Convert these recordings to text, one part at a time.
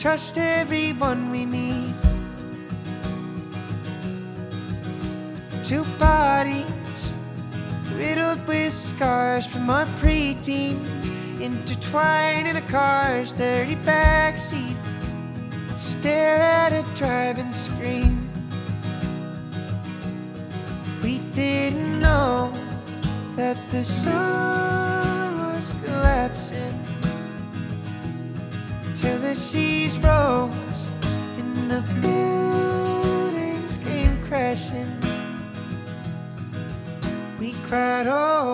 trust everyone we meet. Two bodies riddled with scars from our preteens, intertwined in a car's dirty backseat. Stare at a driving screen. We didn't know that the sun was collapsing till the seas rose and the buildings came crashing. We cried,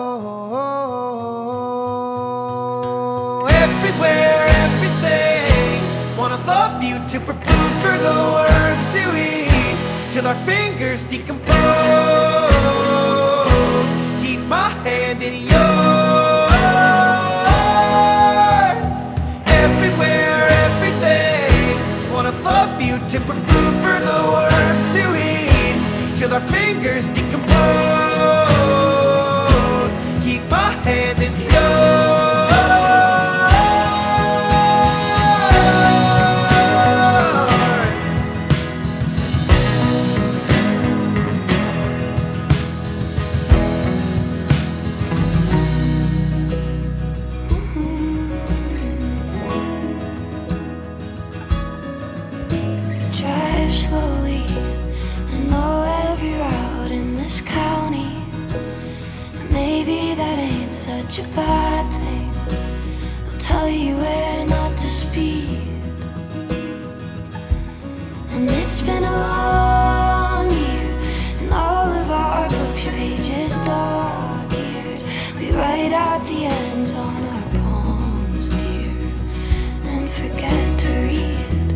oh, everywhere, everything. Wanna love you to put food for the worms to eat till our fingers decompose. Keep my hand in yours. Everywhere, everything. Wanna love you to put food for the worms to eat till our fingers decompose. Keep my hand in yours. Drive slowly, I know every route in this county. Maybe that ain't such a bad thing. I'll tell you where not to speed. And it's been a long year, and all of our books pages dog-eared. We write out the ends on our palms, dear, and forget to read.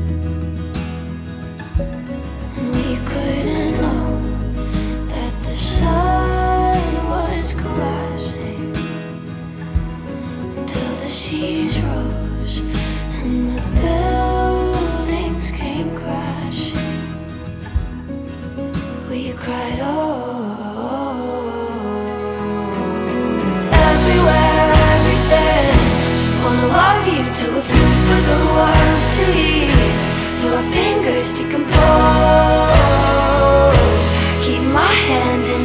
And we couldn't know that the sun was collapsing until the seas rose and the buildings came crashing. We cried, oh, everywhere, everything. Wanna love you till we're food for the worms to eat, till our fingers decompose. Keep my hand in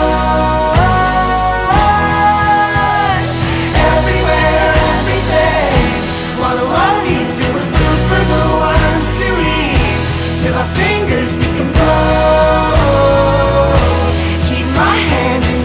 yours. Everywhere, everything. Wanna love you till we're food for the worms to eat, till our fingers decompose. Keep my hand in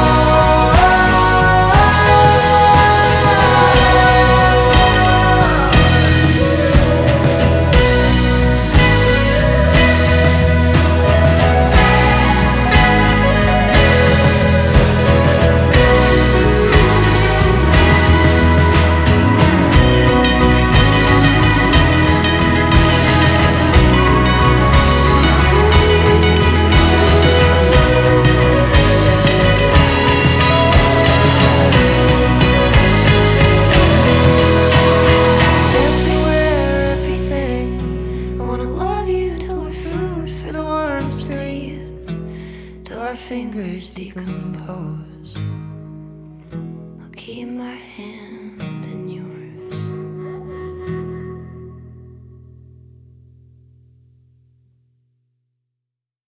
our fingers decompose. I'll keep my hand